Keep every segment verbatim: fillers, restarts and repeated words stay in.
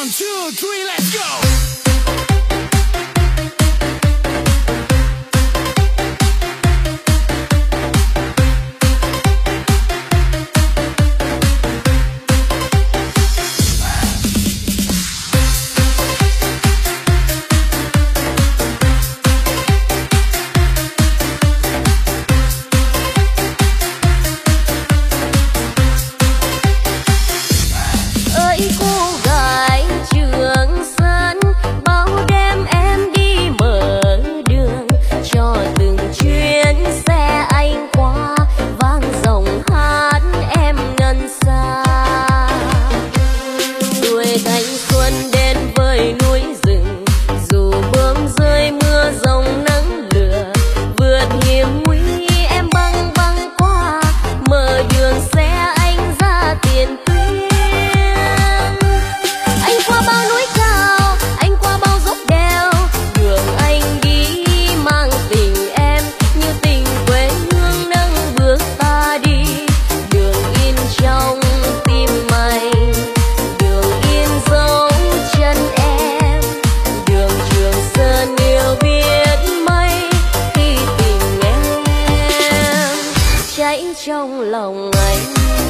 two, three, let's go! Trong lòng anh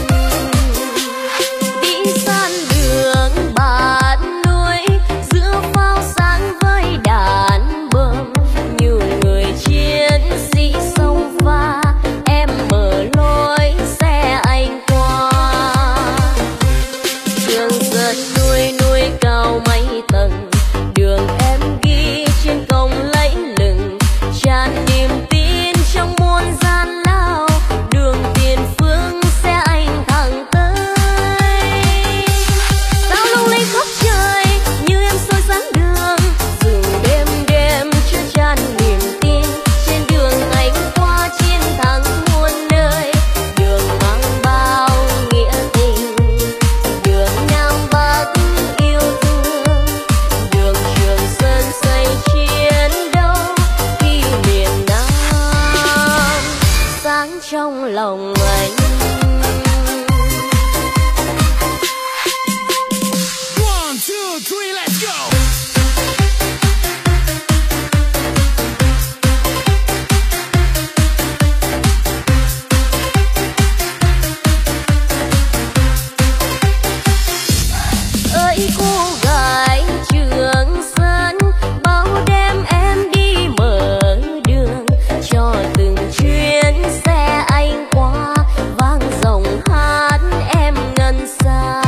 đi san đường bạn núi giữa pháo sáng với đàn bơm, nhiều người chiến sĩ sông pha em mở lối xe anh qua. Trường sơn núi núi cao mấy tầng, đường em ghi trên cổng lẫy lừng, tràn niềm tin trong muôn gian lao. Đường tiền phương xe anh thẳng tới, sao lung linh khắp trời như em soi sáng đường. Rừng đêm đêm chứa chan niềm tin, trên đường anh qua chiến thắng muôn nơi. Đường mang bao nghĩa tình, đường Nam Bắc yêu thương, đường Trường Sơn xây chiến đấu khi miền Nam sáng trong lòng anh. One, two, three, let's go! Ơi cô gái Trường Sơn, bao đêm em đi mở đường cho từng chuyến xe anh qua, vang dòng hát em ngân xa.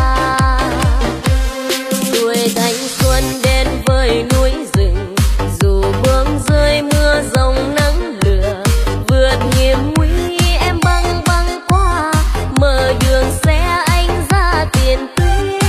Tuổi thanh xuân đến với núi rừng, dù bướm rơi mưa rông nắng lửa, vượt hiểm nguy em băng băng qua, mở đường xe anh ra tiền tuyến.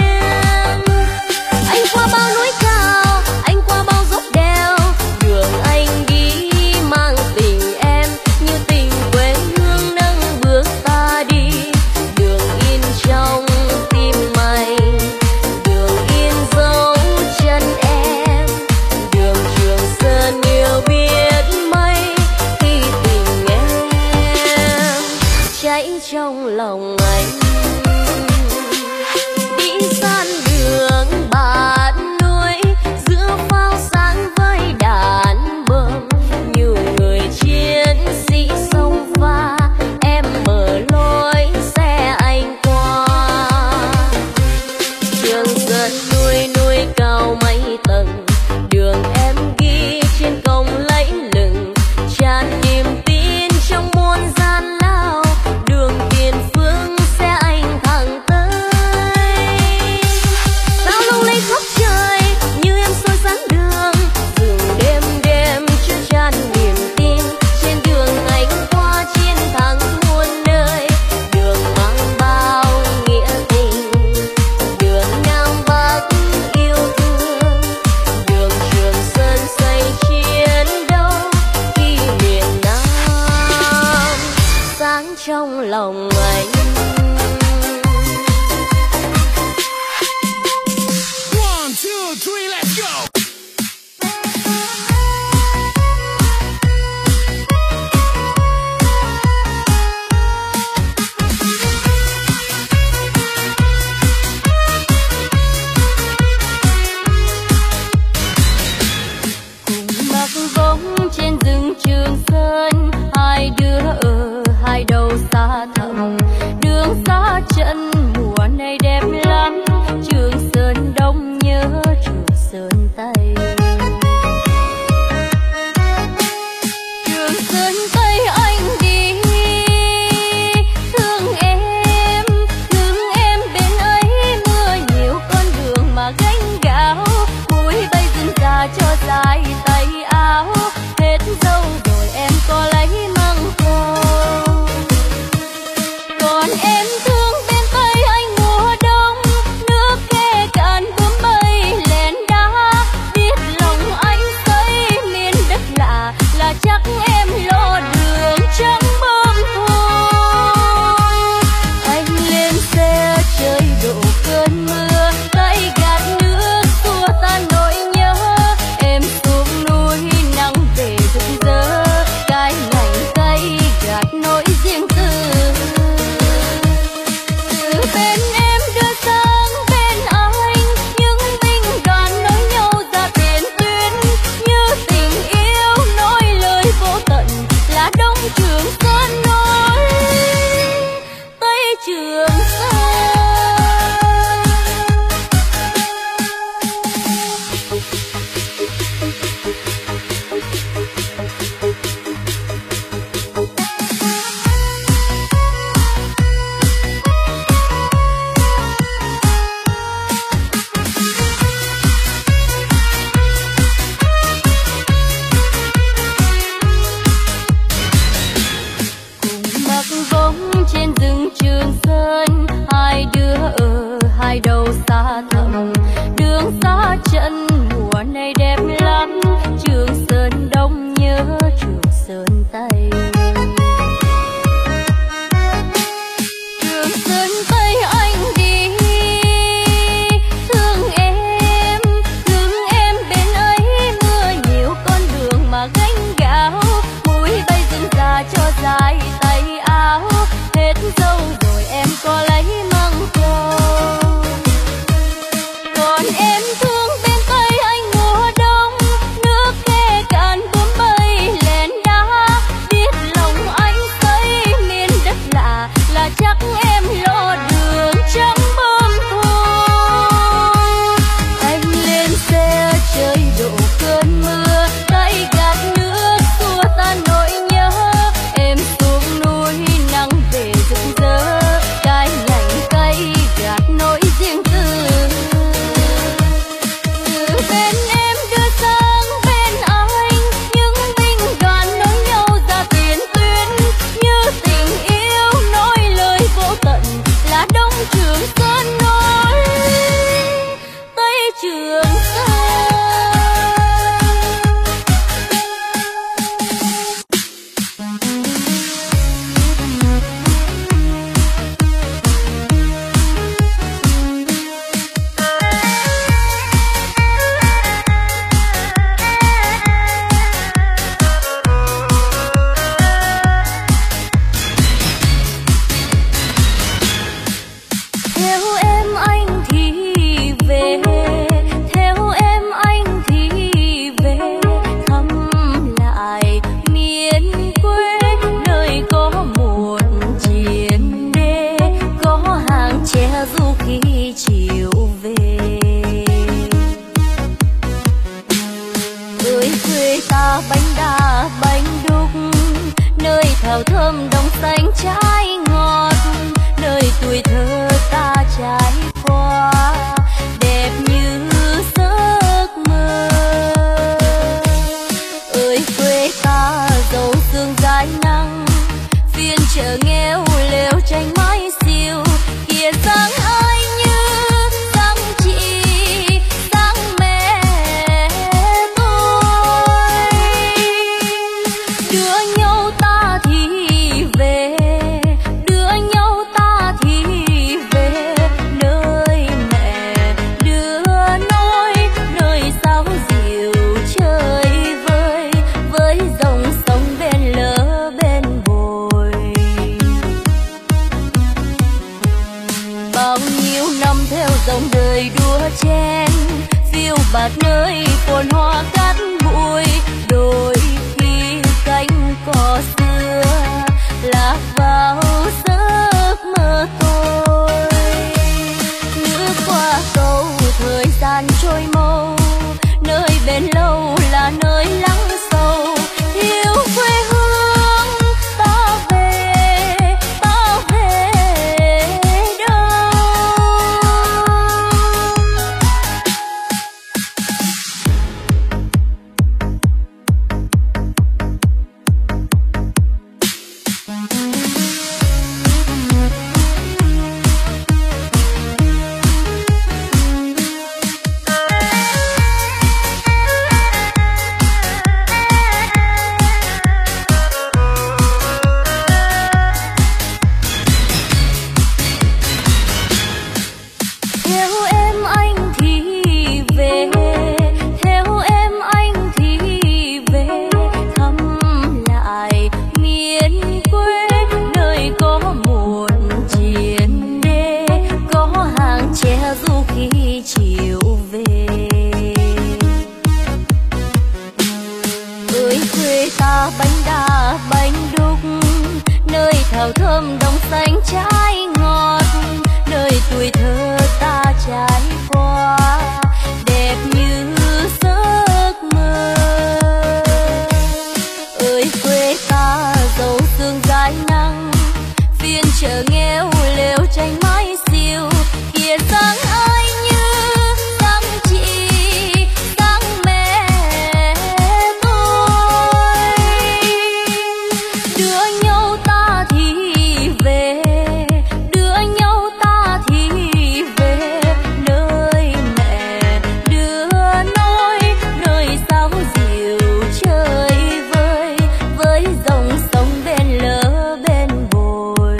Anh qua bao núi cao, anh qua bao dốc đèo, đường anh đi mang tình em như tình quê hương nâng bước ta đi. Đường in trong tim mày, đường in dấu chân em, đường Trường Sơn yêu biết mấy khi tình em cháy trong lòng anh. Đi san đường bạn núi giữa pháo sáng với đàn bơm, nhiều người chiến sĩ sông pha em mở lối xe anh qua. Trường Sơn núi núi cao mấy tầng, đường em ghi trên cổng lẫy lừng, tràn niềm tin trong muôn gian lao. Đường tiền phương xe anh thẳng tới, sao lung linh khắp trời như em soi sáng đường. Rừng đêm đêm chứa chan niềm tin, trên đường anh qua chiến thắng muôn nơi. Đường mang bao nghĩa tình, đường Nam Bắc yêu thương, đường Trường Sơn bạt nơi phồn hoa cát bụi, đôi khi cánh cỏ xưa lạc vào giấc mơ tôi. Lướt qua cầu thời gian trôi mau, nơi bên lâu là nơi lắng sâu. Yêu quê hương ta về, ta về đâu? Thảo thơm đồng xanh trái ngọt, nơi tuổi thơ ta trải qua đẹp như giấc mơ. Ơi quê ta dấu sương dãi nắng, phiên chợ nghèo lều tranh mái xiêu, kia dáng ai như dáng chị, dáng mẹ tôi. Đưa nhau ta thì về, đưa nhau ta thì về, nơi mẹ đưa nói, nơi sóng dịu chơi vơi, với dòng sông bên lỡ bên bồi.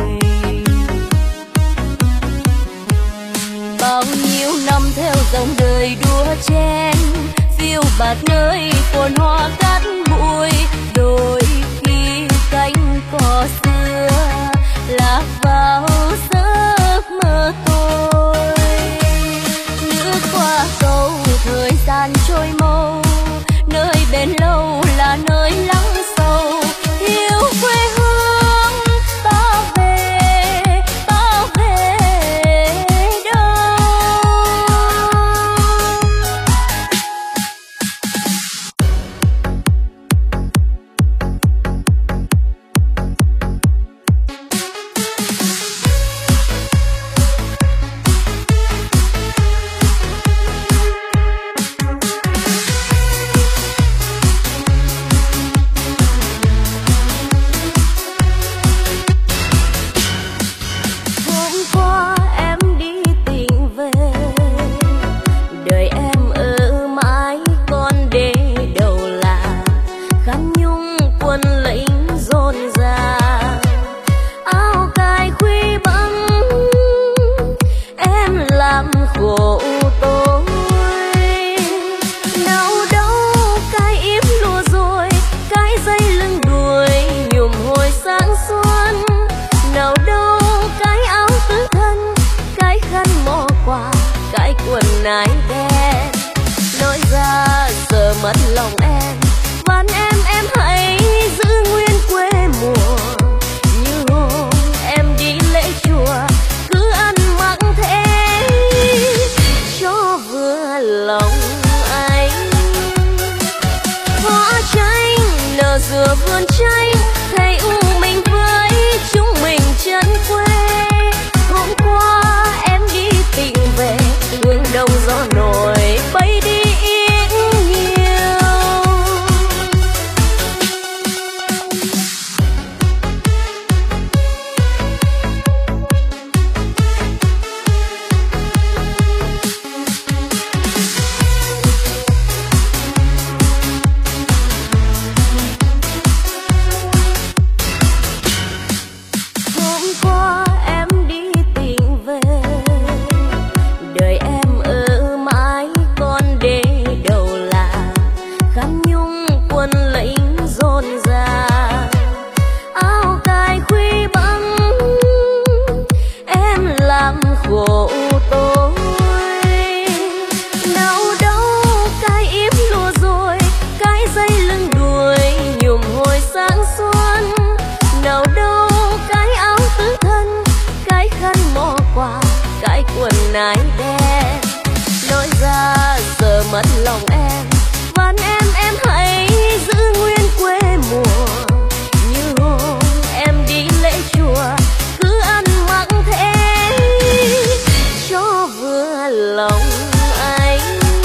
Bao nhiêu năm theo dòng đời đua chen, phiêu bạt nơi phồn hoa cát bụi, đôi khi cánh cỏ xưa lạc vào giấc mơ tôi. Lướt qua cầu thời gian trôi mau, nơi bên lâu là nơi lắng sâu. Yêu quê hương ta về, ta về đâu? Hôm qua em đi tìm về, đời em ở mãi con đê đầu là khăn nhung quân lính rộn ràng. Áo cài khuy băng em làm khổ tôi. Nào đâu cái yếm lùa rồi, cái dây lưng đuôi nhuộm hồi sáng xuân. Nào đâu cái áo tứ thân, cái khăn mò quà, cái quần nái đen. Nói ra giờ mất lòng em, van em em hãy giữ nguyên quê mùa. Như hôm em đi lễ chùa, cứ ăn mặc thế cho vừa lòng anh. Hoa tranh nở giữa vườn tranh, thầy u mình với chúng mình chân quê. Hôm qua em đi tìm về, hương đông gió nổi bay đi yên nhiều. nái đen. Lối ra giờ mất lòng em, van em em hãy giữ nguyên quê mùa. Như hôm em đi lễ chùa, cứ ăn mặc thế cho vừa lòng anh.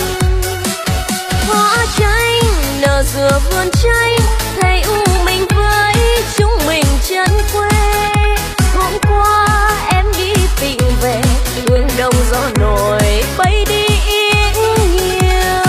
Hoa chanh nở giữa vườn chanh, thầy u mình với chúng mình chân quê. Hôm qua em đi tìm về, hương đông gió nổi bay đi yên nhiều.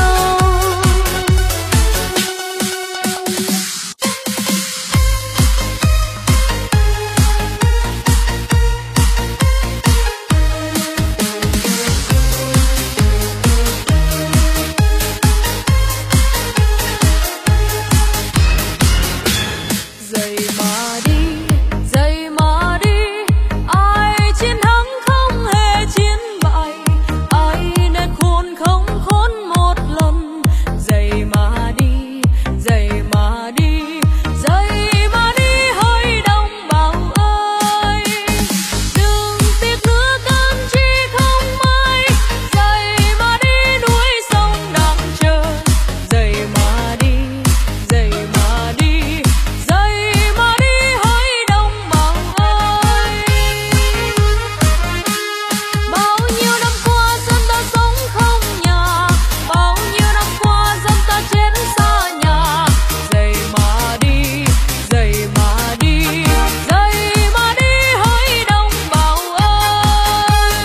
Dậy mà đi, dậy mà đi, ai chiến thắng không hề chiến bại, ai nên khôn không khốn một lần. Dậy mà đi, dậy mà đi, dậy mà đi hỡi đồng bào ơi. Đừng tiếc nữa cơn chi không mai, dậy mà đi núi sông đang chờ. Dậy mà đi, dậy mà đi, dậy mà đi hỡi đồng bào ơi. Bao nhiêu năm qua dân ta sống không nhà, bao nhiêu năm qua dân ta chết xa nhà. Dậy mà đi, dậy mà đi, dậy mà đi hỡi đồng bào ơi.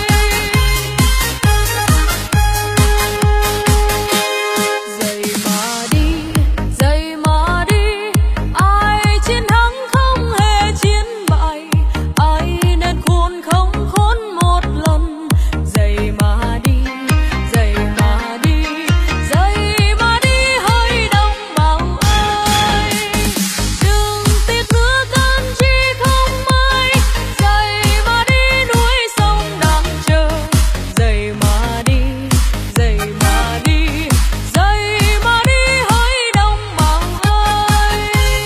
Dậy mà đi, dậy mà đi, ai chiến thắng không hề chiến bại, ai nên khôn không khốn một lần. Dậy mà đi, dậy mà đi, dậy mà đi hỡi đồng bào ơi. Đừng tiếc nữa cơn chi không mai, dậy mà đi núi sông đang chờ. Dậy mà đi, dậy mà đi, dậy mà đi hỡi đồng bào ơi.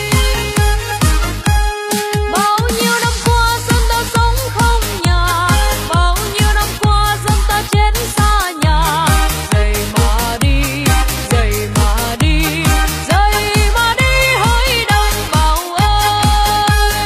Bao nhiêu năm qua dân ta sống không nhà, bao nhiêu năm qua dân ta chết xa nhà. Dậy mà đi, dậy mà đi, dậy mà đi hỡi đồng bào ơi.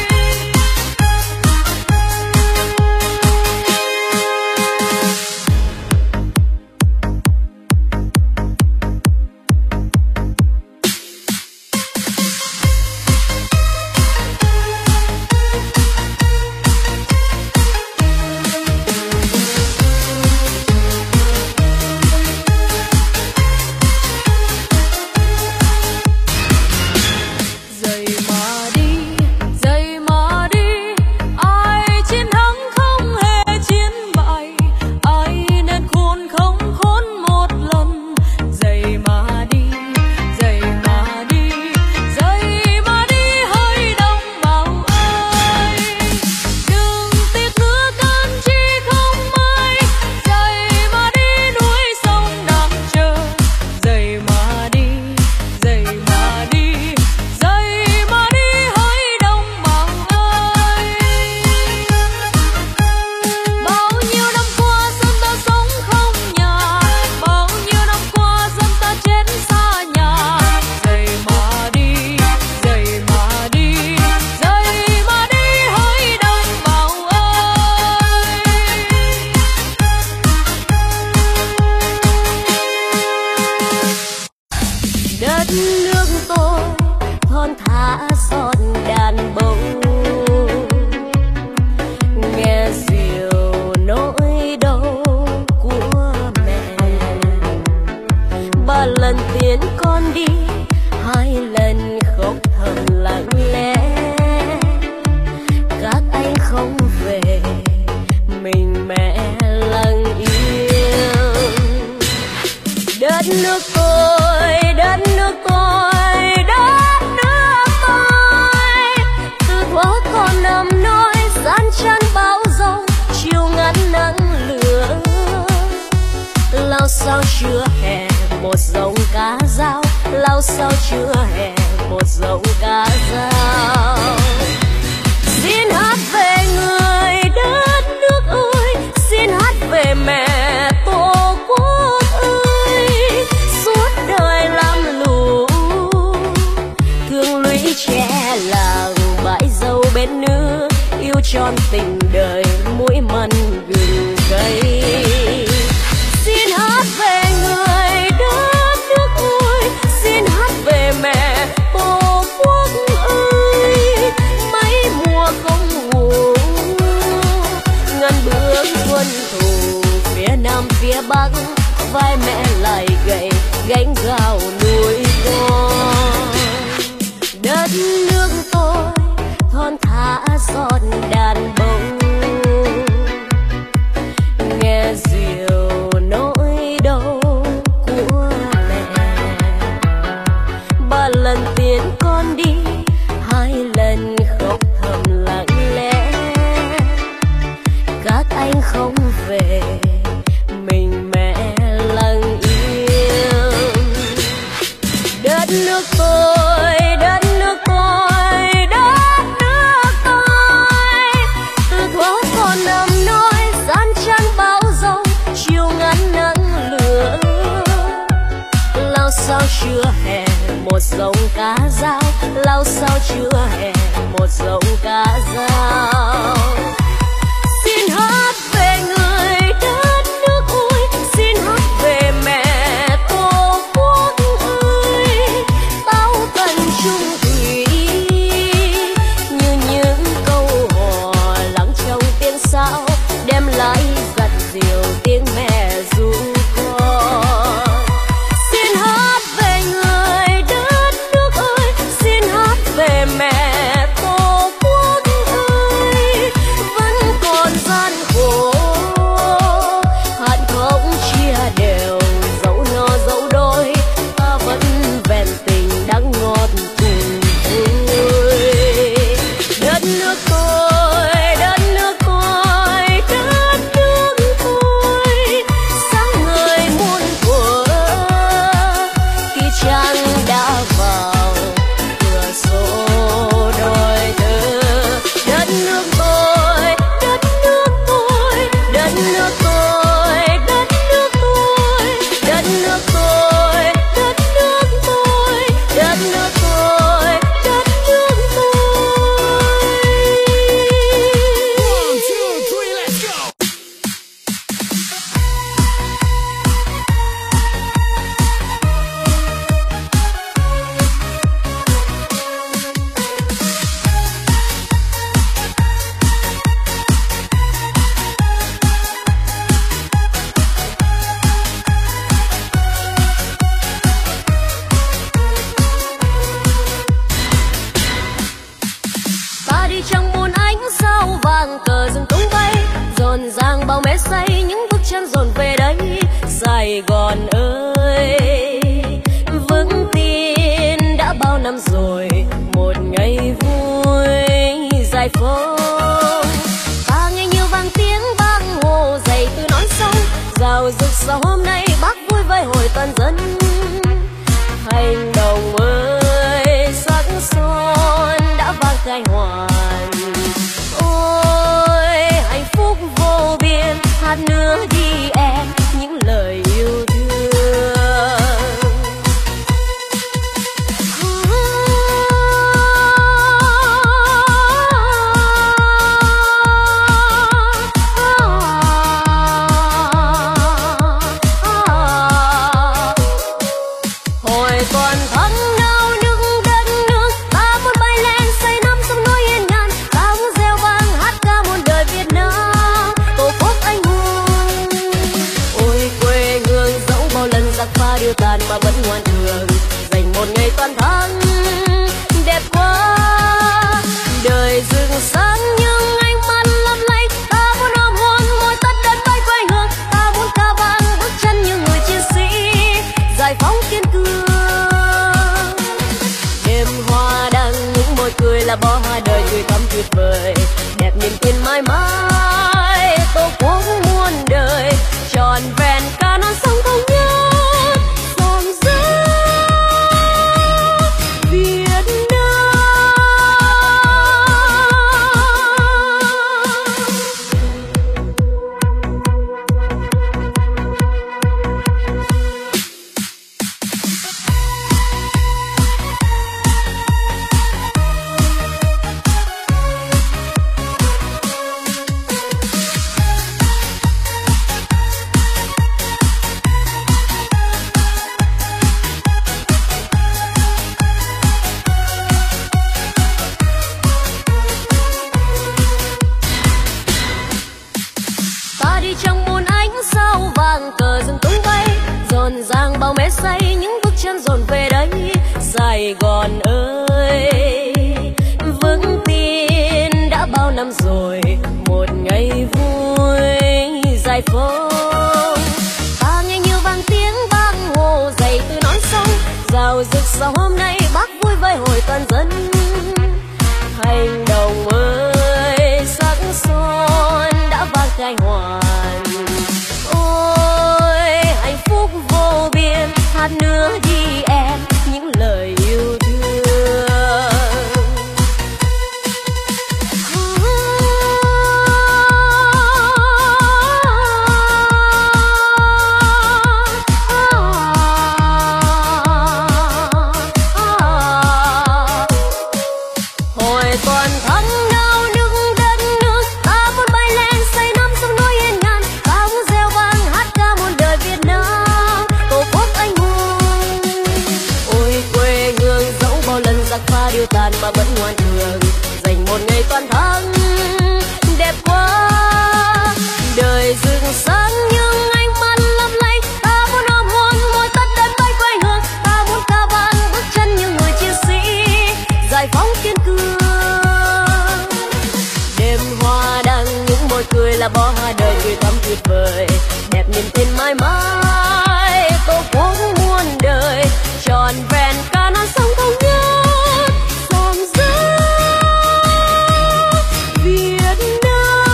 Dậy mà đi, dậy mà đi, ai chiến thắng không hề chiến bại, ai nên khôn không khốn một lần. Dậy mà đi, dậy mà đi, dậy mà đi hỡi đồng bào ơi. Đừng tiếc nữa cơn chi không mai, dậy mà đi núi sông đang chờ. Dậy mà đi, dậy mà đi, dậy mà đi hỡi đồng bào ơi. Bao nhiêu năm qua dân ta sống không nhà, bao nhiêu năm qua dân ta chết xa nhà. Dậy mà đi, dậy mà đi, dậy mà đi hỡi đồng bào ơi. Đất nước tôi thon thả giọt đàn bông, nghe dịu nỗi đau của mẹ. Ba lần tiễn con đi, hai lần khóc thầm lặng lẽ. Các anh không về, mình mẹ lặng yêu. Đất nước tôi, đất nước tôi, đất nước tôi. Từ thuở còn nằm nỗi gian chân bão giông, chiều ngắn nắng lửa. Lao sao chưa hè một dòng cá dao, lao sao chưa hè một dòng cá dao. Xin hát về người đất nước ơi, xin hát về tròn tình đời mũi mặn gừng cây. Xin hát về người đất nước ơi, xin hát về mẹ tổ quốc ơi. Mấy mùa không ngủ, ngân bước quân thù phía nam phía bắc, vai mẹ lại gầy gánh gạo nuôi con. Đất nước tôi thon thả giọt đàn bông, nghe dịu nỗi đau của mẹ. Ba lần tiễn con đi, hai lần khóc thầm lặng lẽ. Các anh không về, mình mẹ lặng im. Đất nước tôi, đất nước tôi, đất nước tôi. Từ thuở còn nằm nói gian trăn bão giông, chiều ngắn nắng lửa. Lao sao chưa hè một dòng cá dao, lao sao chưa hè một dòng cá dao. Xin hát về người đất nước ơi, xin hát về mẹ tổ quốc ơi. Tao cần chung thủy như những câu hò lắng trong tiếng sao, đem lại giặt dịu tiếng mẹ ru con. Xin hát về người đất nước ơi, xin hát về mẹ tổ quốc ơi. Vẫn còn gian khổ, hạn không chia đều, dẫu no dẫu đôi, ta vẫn vẹn tình đắng ngọt cùng vui. Đất nước tôi, đất nước tôi, đất nước tôi. Sáng ngời muôn thuở, khi trăng đã vào cửa sổ đôi thơ. Đất nước tôi, đất nước tôi, đất nước tôi, đất nước tôi, đất nước tôi, đất nước tôi, đất nước tôi, đất nước tôi. One, two, three, let's go. Ta đi trong muôn ánh sao vàng, cờ rừng tung bay, rộn ràng bao mê say, những bước chân dồn về đây. Sài Gòn ơi, vững tin đã bao năm rồi, một ngày vui giải phóng. Ta nghe như vang tiếng bang hồ dậy từ non sông, rào rực sao hôm nay bác vui với hội toàn dân. Hành động ơi sắc son đã vang khai hoàn, ôi hạnh phúc vô biên, hát nữa đi em những lời yêu thương. Hồi còn thắm nao nước đất nước, ta muốn bay lên xây năm sông núi yên ngàn. Ta muốn reo vang hát ca muôn đời Việt Nam, tổ quốc anh hùng. Ôi quê hương dẫu bao lần giặc pha điêu tàn mà vẫn ngoan cường, dành một ngày toàn thắng đẹp quá. Đời rừng sáng nhưng ánh mắt lấp lánh, ta muốn ôm hôn môi tất đất bay quê hương. Ta muốn ca vang bước chân như người chiến sĩ giải phóng kiên cường. Đêm hoa đăng những môi cười là bó hoa đời tươi thắm tuyệt vời, đẹp niềm tin mãi mãi tổ quốc muôn đời, tròn vẹn cả non sông thống nhất, dòng dã Việt Nam. rộn ràng bao mê say, những bước chân dồn về đây Sài Gòn ơi. Vững tin đã bao năm rồi, một ngày vui dài phố. Ta nghe như vang tiếng vang hồ dậy từ non sông, rào rực sao hôm nay bác vui với hội toàn dân. Hành động ơi sắc son đã vang khai hoàn, ôi hạnh phúc vô biên, hát nữa đi em những lời yêu thương. Hồi còn thắm nao nước đất nước, ta muốn bay lên say năm sông núi yên ngàn, ta muốn reo vang hát ca muôn đời Việt Nam, tổ quốc anh hùng. Ôi quê hương dẫu bao lần giặc pha điêu tàn mà vẫn ngoan cường, dành một ngày toàn thắng đẹp quá. Đời rực sáng nhưng ánh mắt lấp lánh, ta muốn ôm hôn môi tất đất bay quê hương, ta muốn ca vang bước chân như người chiến sĩ giải phóng kiên cường. Đêm hoa đăng những môi cười là bó hoa đời người thắm tuyệt vời, đẹp niềm tin mãi mãi tổ quốc muôn đời, tròn vẹn cả non sông thống nhất dòng dã Việt Nam.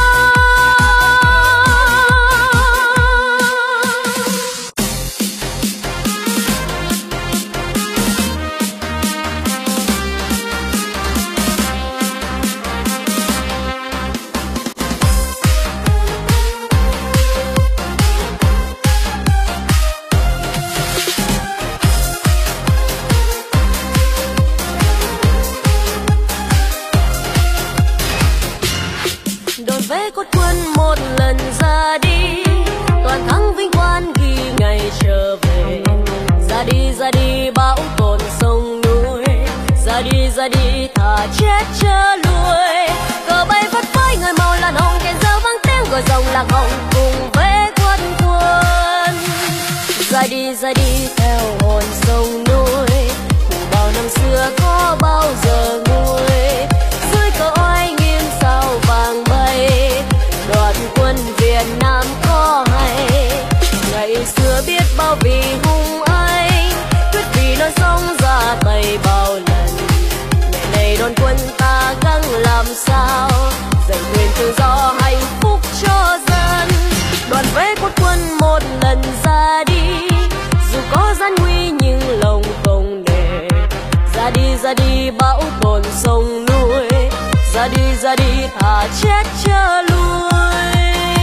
Đồn về cốt quân một lần ra đi, toàn thắng vinh quang ghi ngày trở về. Ra đi ra đi bão tồn sông núi, ra đi ra đi thà chết chớ lui. Cờ bay phất phới người màu làn hồng, kèn reo vang tiếng gọi dòng lạc hồng cùng với quân quân. Ra đi ra đi theo hồn sông núi, cụ bao năm xưa có bao giờ nguôi. Dưới cờ oai nghiêm sao vàng bay, đoàn quân Việt Nam có hay. Ngày xưa biết bao vì hùng anh, quyết vì non sông ra tay bao lần. Ngày này đoàn quân ta gắng làm sao, giành quyền tự do hạnh phúc cho dân. Đoàn về cốt quân một lần ra đi, dù có gian nguy nhưng lòng không nề. Ra đi ra đi bão tồn sông núi, ra đi ra đi thà chết chớ lui.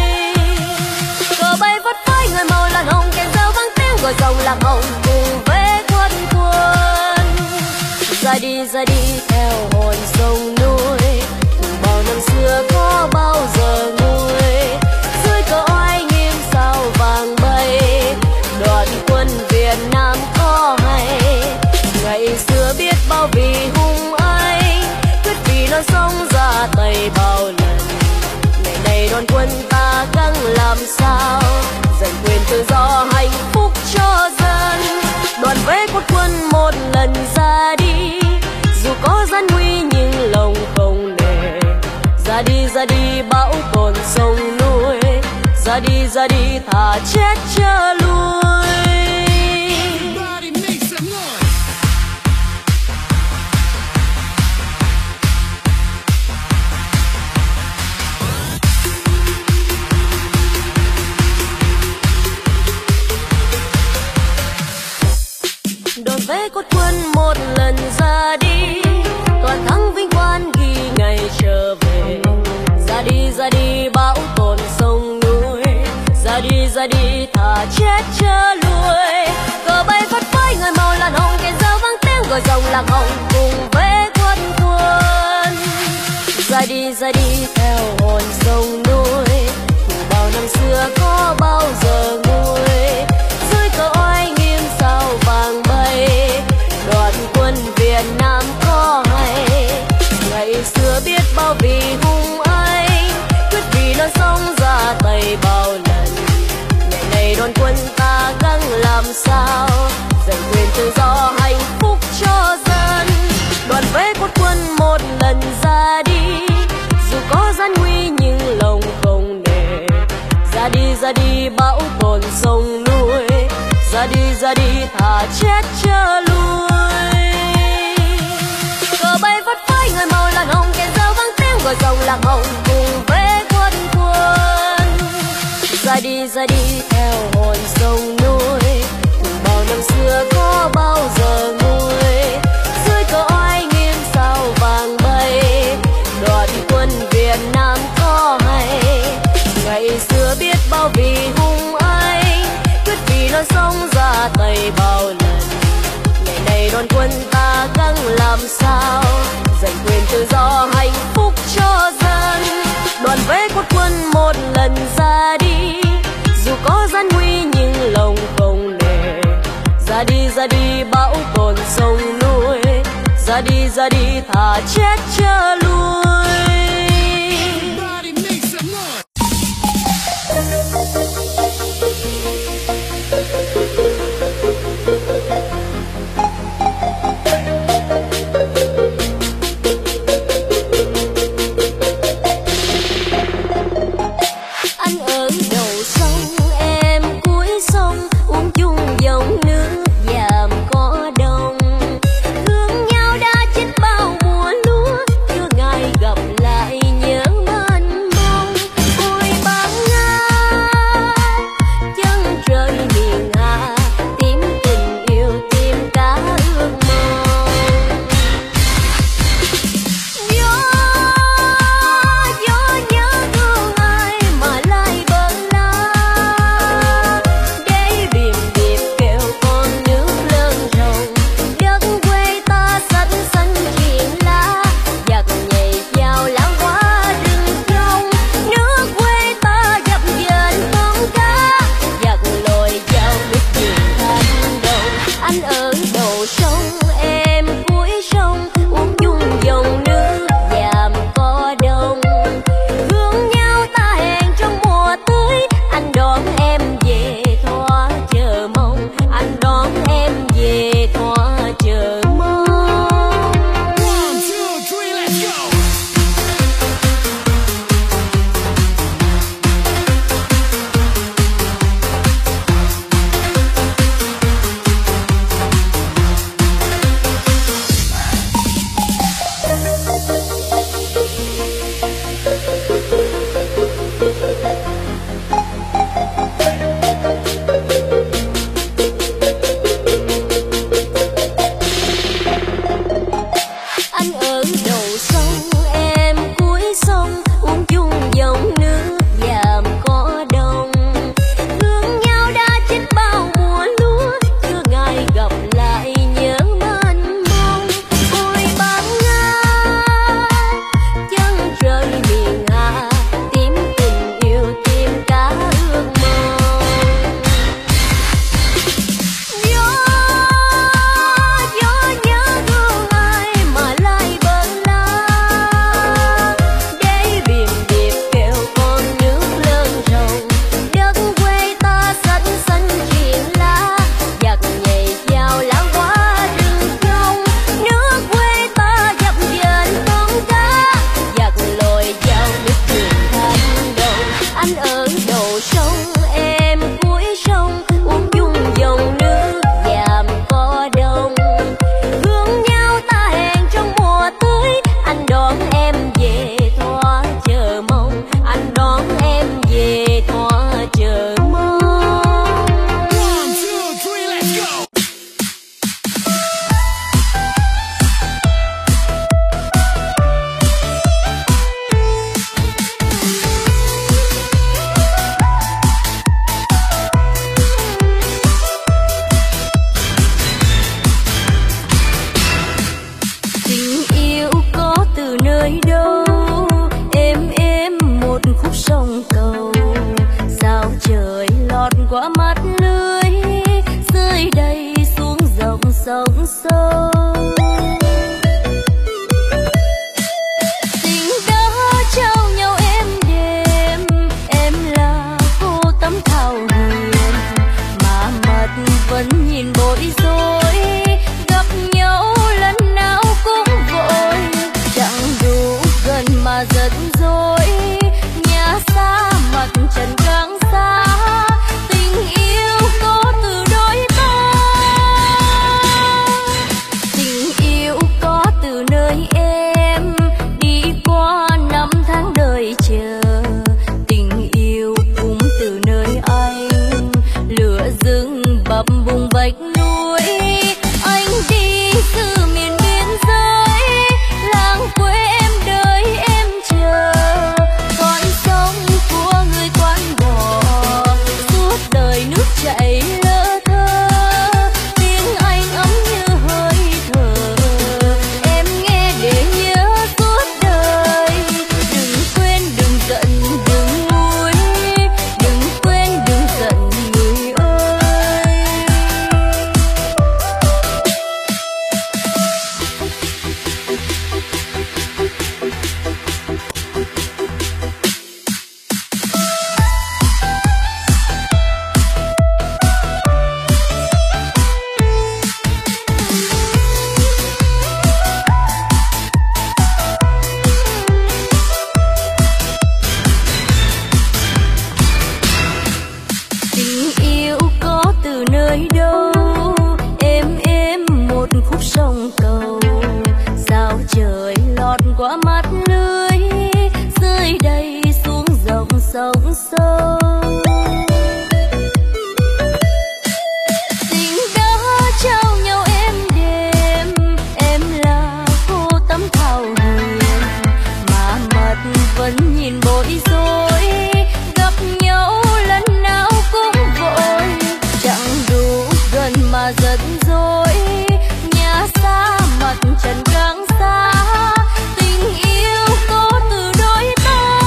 Cờ bay vất phới người màu làn hồng, kèn reo vang tiếng gọi dòng lạc hồng cùng với quân quân. Ra đi ra đi theo hồn sông núi, cùng bao năm xưa có bao giờ nguôi. Dưới cờ oai nghiêm sao vàng bay, đoàn quân Việt Nam có hay. Ngày xưa biết bao vì hùng anh, quyết vì non sông ra tay bao lần. Ngày này đoàn quân ta gắng làm sao, giành quyền tự do hạnh phúc cho dân. Đoàn về cốt quân một lần ra đi, dù có gian nguy nhưng lòng không nề. Ra đi ra đi bão tồn sông núi, ra đi ra đi thà chết chớ lui. Everybody make some noise. Đoàn về cốt quân một lần ra đi, toàn thắng vinh quang ghi ngày trở về. Ra đi ra đi bão tồn sông núi, ra đi ra đi thà chết chớ lui. Cờ bay phất phới người màu làn hồng, kèn reo vang tiếng gọi dòng lạc hồng cùng với quân quân. Ra đi ra đi theo hồn sông núi, cụ bao năm xưa có bao giờ nguôi. Dưới cờ oai nghiêm sao vàng bay, đoàn quân Việt Nam có hay. Ngày xưa biết bao vì hùng anh, quyết vì non sông ra tay bao lần. Ngày này đoàn quân ta gắng làm sao, ra đi ra đi thà chết chưa lui. Cờ bay phất phới người màu làn hồng, kèn dao vang tiếng gọi dòng lạc hồng cùng với quân quân. Ra đi ra đi theo hồn sông núi, cùng bao năm xưa có bao giờ nguôi. Dưới cờ oai nghiêm sao vàng bay, đoàn quân Việt Nam có hay. Ngày xưa biết bao vì hùng anh, quyết vì non sông ra tay bao lần. Ngày nay đoàn quân ta gắng làm sao giành quyền tự do hạnh phúc cho dân. Đoàn với quốc quân một lần ra đi, dù có gian nguy nhưng lòng không nề. Ra đi ra đi bảo tồn sông núi, ra đi ra đi thà chết chưa lui. Everybody make some noise. Anh ở đầu sông em cuối sông, uống chung dòng nước dàm có đông. Thương nhau đã chết bao mùa lúa, chưa ngày gặp lại nhớ mênh mông. Ôi băng ngát chân trời miền Hà, tìm tình yêu tìm cả ước mong. Gió gió nhớ thương ai mà lại bâng lá, để biển điệp kêu con nước lớn rồng. Đất quê ta xanh xanh chuyện lá, giặc nhảy vào lãng hoa rừng thông. Nước quê ta dập dềnh con cá, giặc lội vào nước biển thành đồng. Anh ở đầu sông em cuối sông, uống chung dòng nước dàm có đông. Thương nhau ta hẹn trong mùa tới, anh đón em về thoa chờ mong. Anh đón em về thoa chờ mong. One, two, three, let's go. Anh ở đầu sông em cuối sông, uống chung dòng nước dàm có đông. Thương nhau đã chết bao mùa lúa, chưa ngày gặp lại nhớ mênh mông. Ôi băng ngát chân trời miền Hà, tìm tình yêu tìm cả ước mong. Gió gió nhớ thương ai mà lại bâng lá, để biển điệp kêu con nước lớn rồng. Đất quê ta xanh xanh chuyện lá, giặc nhảy vào lãng hoa rừng thông. Nước quê ta dập dềnh con cá, giặc lội vào nước biển thành đồng. Anh ở đầu sông em cuối sông, uống chung dòng nước dàm có đông. Thương nhau ta hẹn trong mùa tới, anh đón em về thoa chờ mong. Anh đón em về thoa chờ mong. One, two, three, let's go. Tình yêu có từ nơi đâu, êm êm một khúc sông cầu. Sao trời lọt qua mắt lưới, rơi đầy vách núi. Anh đi từ miền biên giới, làng quê em đợi em chờ. Con sông của người quán bò, suốt đời nước chảy lơ thơ. Tiếng anh ấm như hơi thở, em nghe để nhớ suốt đời. Đừng quên đừng giận đừng nguôi, đừng quên đừng giận người ơi. Tình yêu có từ nơi đâu, êm êm một khúc sông cầu. Sao trời lọt qua mắt lưới, rơi đầy xuống dòng sông sâu. Tình đã trao nhau êm đềm, em là cô tấm thảo huyền, mà mặt vẫn nhìn bối rối. Gặp nhau lần nào cũng vội, chẳng đủ gần mà giận dỗi. Nhà xa mặt trần càng xa, tình yêu có từ đôi ta.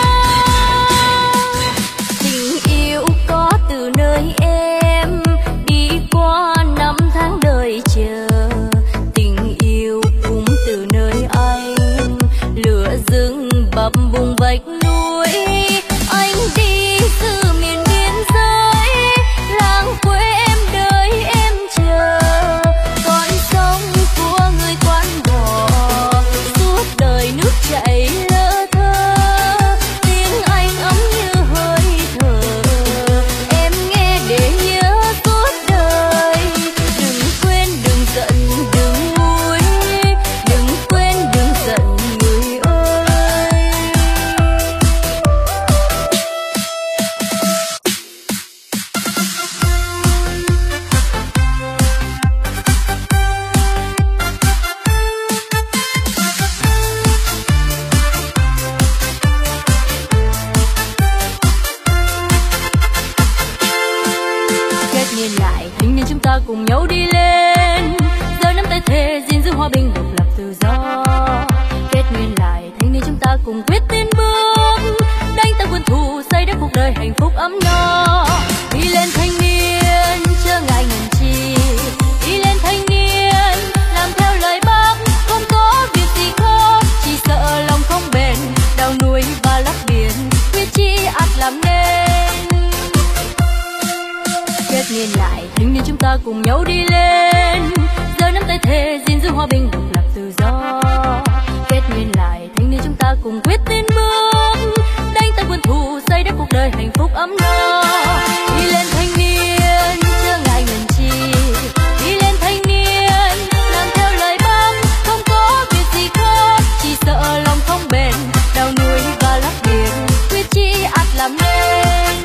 Tình yêu có từ nơi em, đi qua năm tháng đời chờ. Tình yêu cũng từ nơi anh, lửa rừng bập bùng vách núi. Anh đi từ miền biên giới, làng quê em đợi em chờ. Con sông của người quán bò, suốt đời nước chảy lơ thơ. Tiếng anh ấm như hơi thở, em nghe để nhớ suốt đời. Đừng quên đừng giận đừng nguôi, đừng quên đừng giận người ơi. Kết nhìn lại hình như chúng ta cùng nhau đi lên, giờ nắm tay thề gìn giữ hòa bình độc lập tự do. Kết nguyên lại thanh niên chúng ta cùng quyết tiến bước, đánh tan quân thù xây đất cuộc đời hạnh phúc ấm no. Đi lên thanh niên chớ ngại ngần chi, đi lên thanh niên làm theo lời bác. Không có việc gì khó, chỉ sợ lòng không bền, đào núi và lấp biển, quyết chí ắt làm nên. Kết nhìn lại thanh niên chúng ta cùng nhau đi lên, giờ nắm tay thề gìn giữ hòa bình độc lập tự do. Kết nguyên lại thanh niên chúng ta cùng quyết tiến bước, đánh tan quân thù xây đất cuộc đời hạnh phúc ấm no. Đi lên thanh niên chớ ngại ngần chi, đi lên thanh niên làm theo lời bác. Không có việc gì khó, chỉ sợ lòng không bền, đào núi và lấp biển, quyết chí ắt làm nên.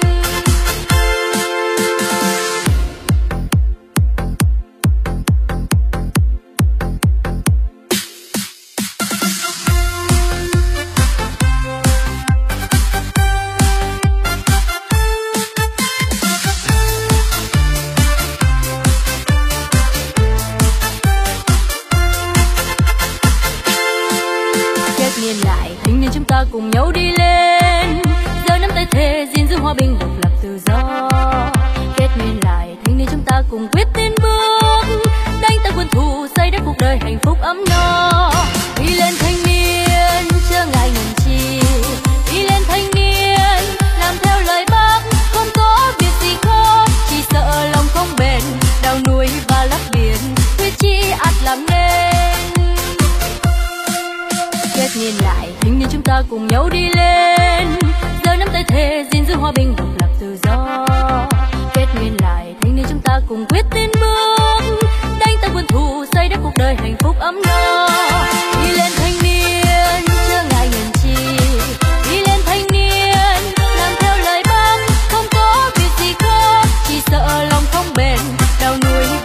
Kết nhìn lại thanh niên chúng ta cùng nhau đi lên, giờ nắm tay thề gìn giữ hòa bình độc lập tự do. Kết nguyên lại thanh niên chúng ta cùng quyết tiến bước, đánh tan quân thù xây đất cuộc đời hạnh phúc ấm no. Đi lên thanh niên chớ ngại ngần chi, đi lên thanh niên làm theo lời bác. Không có việc gì khó, chỉ sợ lòng không bền, đào núi và lấp biển, quyết chí ắt làm nên. Kết nhìn lại thanh niên chúng ta cùng nhau đi lên, giờ nắm tay thề gìn giữ hòa bình độc lập tự do. Kết nguyên lại thanh niên chúng ta cùng quyết tiến bước, đánh tan quân thù xây đất cuộc đời hạnh phúc ấm no. Đi lên thanh niên chớ ngại ngần chi, đi lên thanh niên làm theo lời bác. Không có việc gì khó, chỉ sợ lòng không bền, đào núi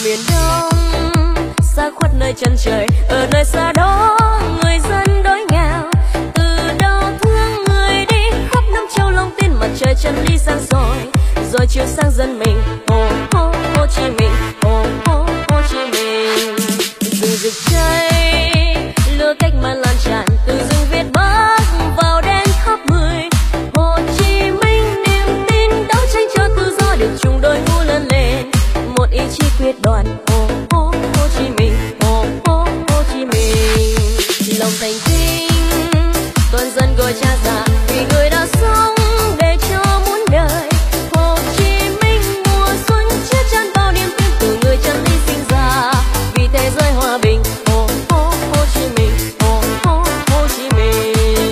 miền Đông xa khuất nơi chân trời, ở nơi xa đó người dân đói nghèo. Từ đau thương người đi khắp năm châu Long Tiên, mặt trời chân đi sáng soi rồi chiếu sang dân mình. Hồ Hồ Hồ Chí Minh, Hồ Hồ Hồ Chí Minh. Rừng rực cháy lửa cách mạng lan tràn từ rừng Việt Bắc vào đen khắp mười. Hồ Chí Minh niềm tin đấu tranh cho tự do được chung đôi ngũ lớn lên, một ý chí quyết đoán. Hồ Hồ Hồ Chí Minh, Hồ Hồ Hồ Chí Minh. Lòng thành kính toàn dân gọi cha già vì người đã sống để cho muôn đời. Hồ Chí Minh mùa xuân chiết chan bao niềm tin từ người chân lý sinh ra vì thế giới hòa bình. Hồ Hồ Hồ Chí Minh, Hồ Hồ Hồ Chí Minh.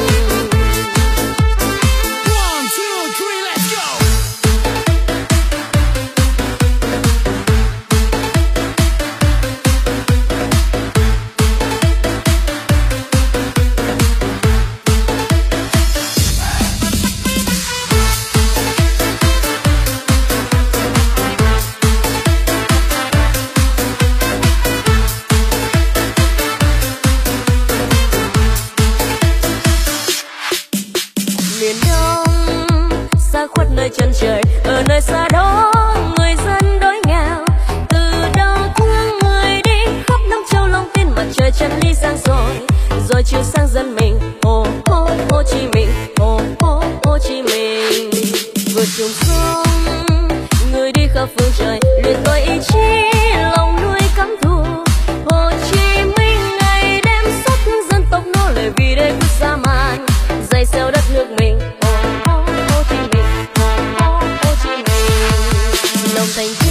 One, two, three, let's go. Miền Đông xa khuất nơi chân trời, ở nơi xa đó người dân đói nghèo. Từ đau thương người đi khắp năm châu Long Tiên, mặt trời chân lý sáng soi rồi chiếu sang dân mình. Hồ Hồ Hồ Chí Minh, Hồ Hồ Hồ Chí Minh. Vượt trường sông người đi khắp phương trời, luyện tôi ý chí lòng nuôi căm thù. Hồ Chí Minh ngày đêm xuất dân tộc nô lệ vì đây quyết xa man dày xéo đất nước mình. Hồ Hồ Hồ Chí Minh, Hồ Hồ Hồ Chí Minh. Lòng thành